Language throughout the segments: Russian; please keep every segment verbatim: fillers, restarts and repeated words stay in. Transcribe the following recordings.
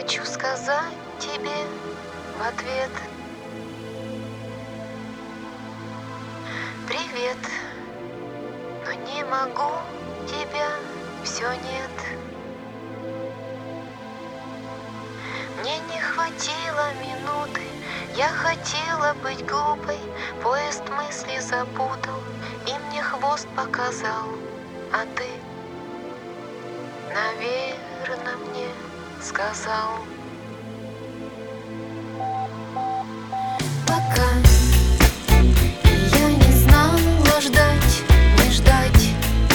Хочу сказать тебе в ответ: привет, но не могу тебя, все нет. Мне не хватило минуты, я хотела быть глупой, поезд мысли запутал и мне хвост показал. А ты, наверно, мне сказал: пока. И я не знала, ждать, не ждать.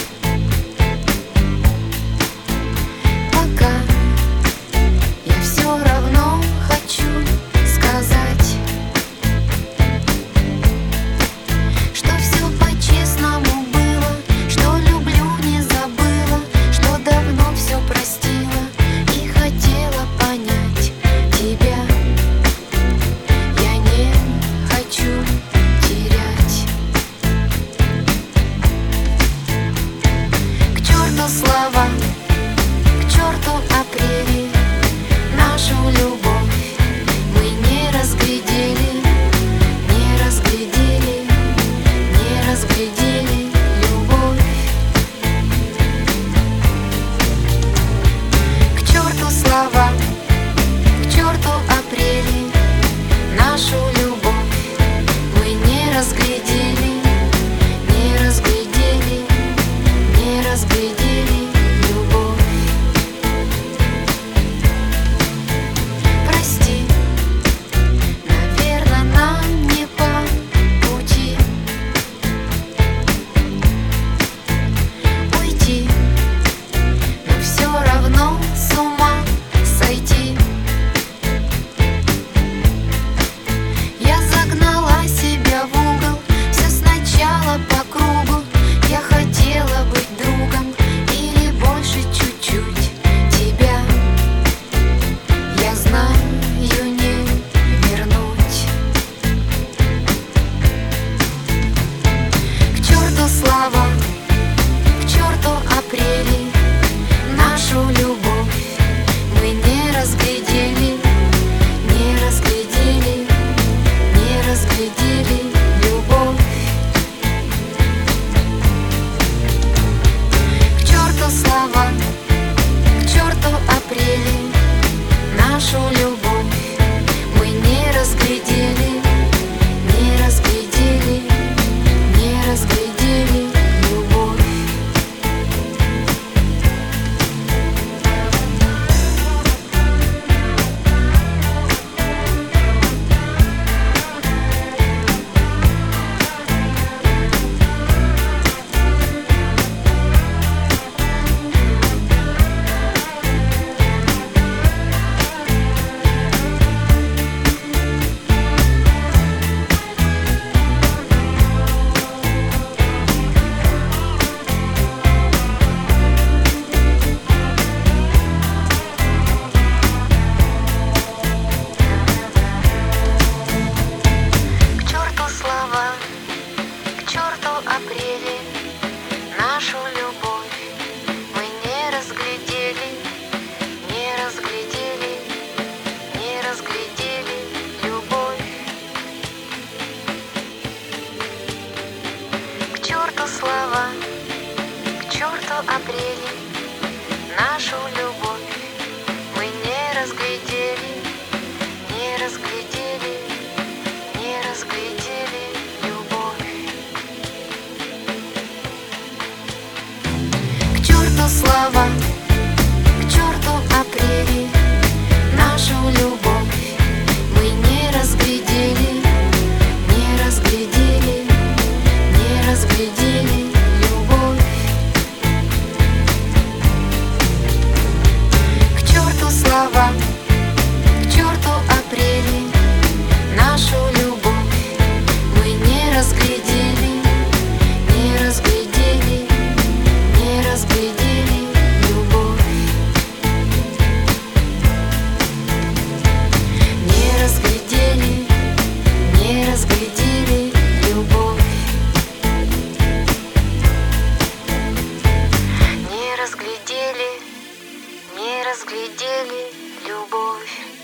Пока я все равно хочу сказать, что все по-честному было, что люблю, не забыла, что давно все простила и хотела понять тебя. Я не хочу терять. К черту слова, к черту апрели, нашу любовь мы не разглядели, не разглядели, не разглядели любовь. К черту слова, к черту апрели, нашу любовь мы не разглядели, не разглядели, не разглядели любовь. Прости, наверно, нам не по пути уйти, но все равно с ума сойти. Я загнала себя в угол, все сначала по кругу. Я хотела быть другом или больше чуть-чуть тебя. Я знаю, не вернуть. К черту слова, к черту апрели, нашу любовь мы не разглядели, не разглядели, не разглядели любовь. К черту слова, к черту апрели, нашу любовь мы не разглядели, не разглядели, не разглядели любовь. К черту слова, к черту апрели, нашу любовь мы не разглядели, не разглядели, не разглядели любовь. К черту слова, к черту апрели, нашу любовь мы не разглядели, не разглядели, не разглядели любовь. К черту слова, к черту апрели, нашу любовь мы не разглядели, не разглядели, не разглядели любовь. К черту слова, к черту апрели, нашу любовь мы не разглядели, не разглядели, не разглядели любовь. Не разглядели, не разглядели любовь. Не разглядели, не разглядели любовь.